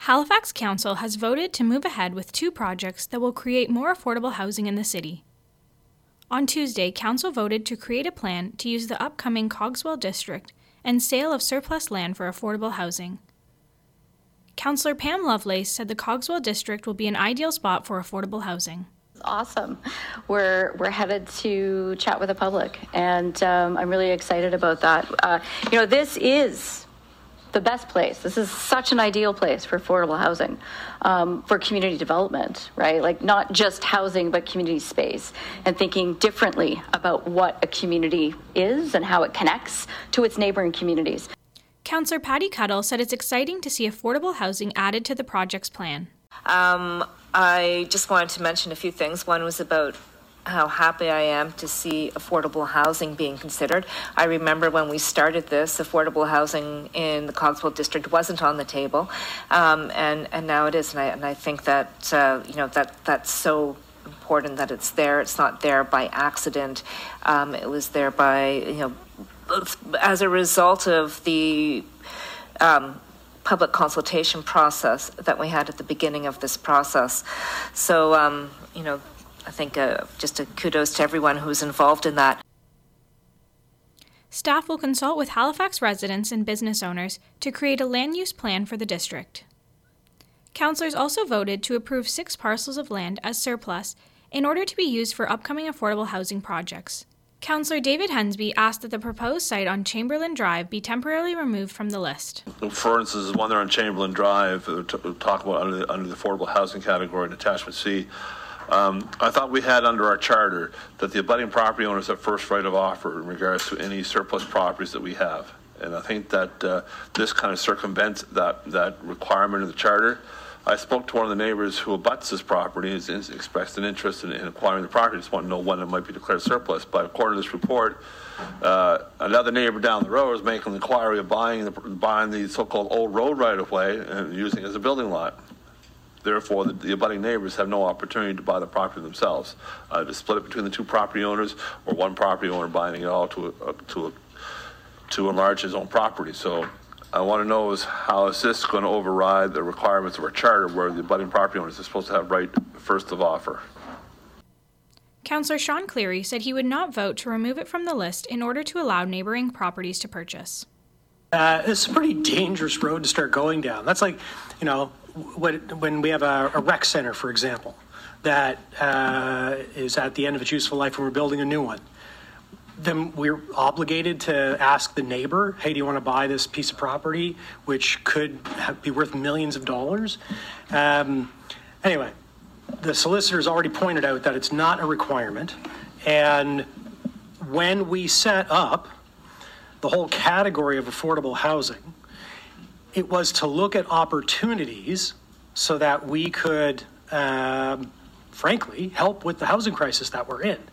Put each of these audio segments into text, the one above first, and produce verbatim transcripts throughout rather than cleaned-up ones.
Halifax Council has voted to move ahead with two projects that will create more affordable housing in the city. On Tuesday, Council voted to create a plan to use the upcoming Cogswell District and sale of surplus land for affordable housing. Councillor Pam Lovelace said the Cogswell District will be an ideal spot for affordable housing. Awesome. We're we're headed to chat with the public, and um, I'm really excited about that. Uh, you know, this is the best place. This is such an ideal place for affordable housing, um, for community development, right? Like not just housing, but community space, and thinking differently about what a community is and how it connects to its neighboring communities. Councillor Patty Cuddle said it's exciting to see affordable housing added to the project's plan. Um, I just wanted to mention a few things. One was about how happy I am to see affordable housing being considered. I remember when we started this, affordable housing in the Cogswell District wasn't on the table, um, and and now it is. And I and I think that uh, you know that that's so important that it's there. It's not there by accident. Um, it was there by you know as a result of the um, public consultation process that we had at the beginning of this process. So um, you know. I think uh, just a kudos to everyone who's involved in that. Staff will consult with Halifax residents and business owners to create a land use plan for the district. Councillors also voted to approve six parcels of land as surplus in order to be used for upcoming affordable housing projects. Councillor David Hensby asked that the proposed site on Chamberlain Drive be temporarily removed from the list. For instance, one there on Chamberlain Drive, uh, t- talk about under the, under the affordable housing category in attachment C. Um, I thought we had under our charter that the abutting property owners have first right of offer in regards to any surplus properties that we have. And I think that uh, this kind of circumvents that, that requirement of the charter. I spoke to one of the neighbors who abuts this property and has expressed an interest in, in acquiring the property. Just want to know when it might be declared surplus. But according to this report, uh, another neighbor down the road is making an inquiry of buying the, buying the so-called old road right-of-way and using it as a building lot. Therefore, the, the abutting neighbors have no opportunity to buy the property themselves, uh, to split it between the two property owners, or one property owner buying it all to a, to a, to enlarge his own property. So, I want to know is how is this going to override the requirements of our charter, where the abutting property owners are supposed to have right first of offer? Councillor Sean Cleary said he would not vote to remove it from the list in order to allow neighbouring properties to purchase. Uh, it's a pretty dangerous road to start going down. That's like, you know, when we have a, a rec center, for example, that uh, is at the end of its useful life and we're building a new one. Then we're obligated to ask the neighbor, hey, do you want to buy this piece of property, which could have, be worth millions of dollars? Um, anyway, the solicitor's already pointed out that it's not a requirement. And when we set up the whole category of affordable housing, it was to look at opportunities so that we could, um, frankly, help with the housing crisis that we're in.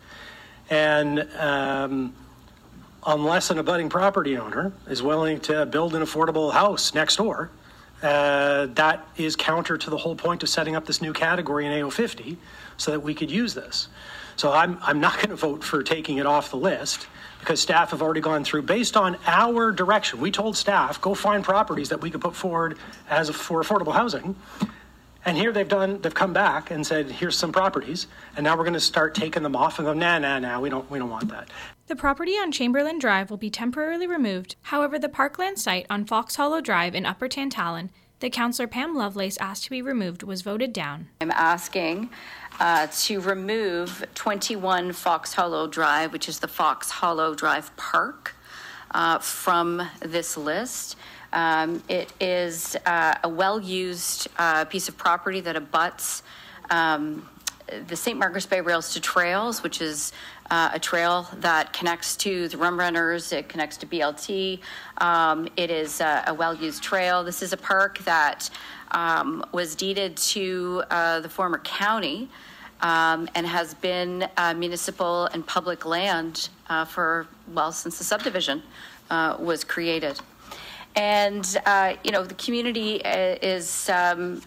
And um, unless an abutting property owner is willing to build an affordable house next door, uh, that is counter to the whole point of setting up this new category in A O fifty so that we could use this. So I'm, I'm not going to vote for taking it off the list, because staff have already gone through, based on our direction. We told staff, go find properties that we could put forward as a, for affordable housing. And here they've done, they've come back and said, here's some properties. And now we're going to start taking them off and go, nah, nah, nah, we don't, we don't want that. The property on Chamberlain Drive will be temporarily removed. However, the Parkland site on Fox Hollow Drive in Upper Tantallon that Councillor Pam Lovelace asked to be removed was voted down. I'm asking uh, to remove twenty-one Fox Hollow Drive, which is the Fox Hollow Drive Park, uh, from this list. Um, it is uh, a well-used uh, piece of property that abuts um, the Saint Margaret's Bay Rails to Trails, which is uh, a trail that connects to the Rum Runners. It connects to B L T. Um, it is uh, a well-used trail. This is a park that um, was deeded to uh, the former county um, and has been uh, municipal and public land uh, for, well, since the subdivision uh, was created. And, uh, you know, the community is, um,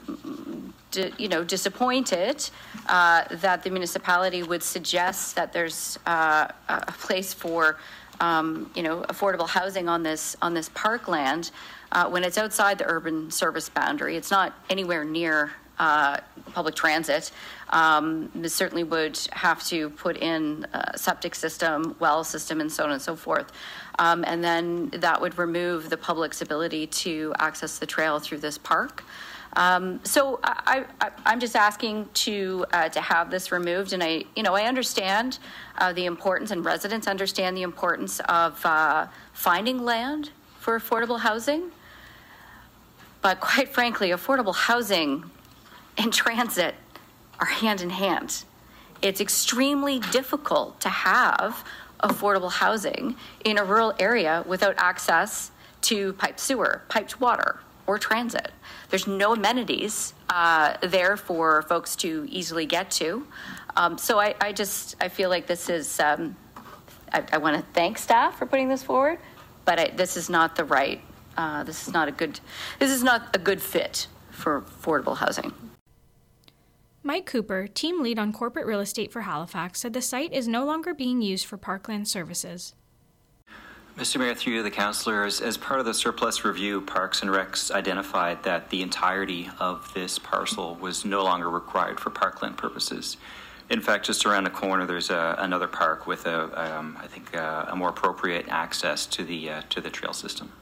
d- you know, disappointed uh, that the municipality would suggest that there's uh, a place for um, you know, affordable housing on this on this parkland uh, when it's outside the urban service boundary. It's not anywhere near uh, public transit. Um, this certainly would have to put in a septic system, well system, and so on and so forth. Um, and then that would remove the public's ability to access the trail through this park. Um, so I, I, I'm just asking to uh, to have this removed, and I, you know, I understand uh, the importance, and residents understand the importance of uh, finding land for affordable housing. But quite frankly, affordable housing and transit are hand in hand. It's extremely difficult to have affordable housing in a rural area without access to piped sewer, piped water, or transit. There's no amenities uh, there for folks to easily get to. Um, so I, I just, I feel like this is, um, I, I want to thank staff for putting this forward, but I, this is not the right, uh, this is not a good, this is not a good fit for affordable housing. Mike Cooper, team lead on corporate real estate for Halifax, said the site is no longer being used for parkland services. Mister Mayor, through you, the councillors, as part of the surplus review, Parks and Recs identified that the entirety of this parcel was no longer required for parkland purposes. In fact, just around the corner, there's a, another park with a, um, I think, a, a more appropriate access to the uh, to the trail system.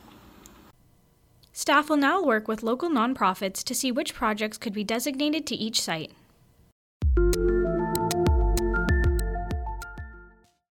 Staff will now work with local nonprofits to see which projects could be designated to each site.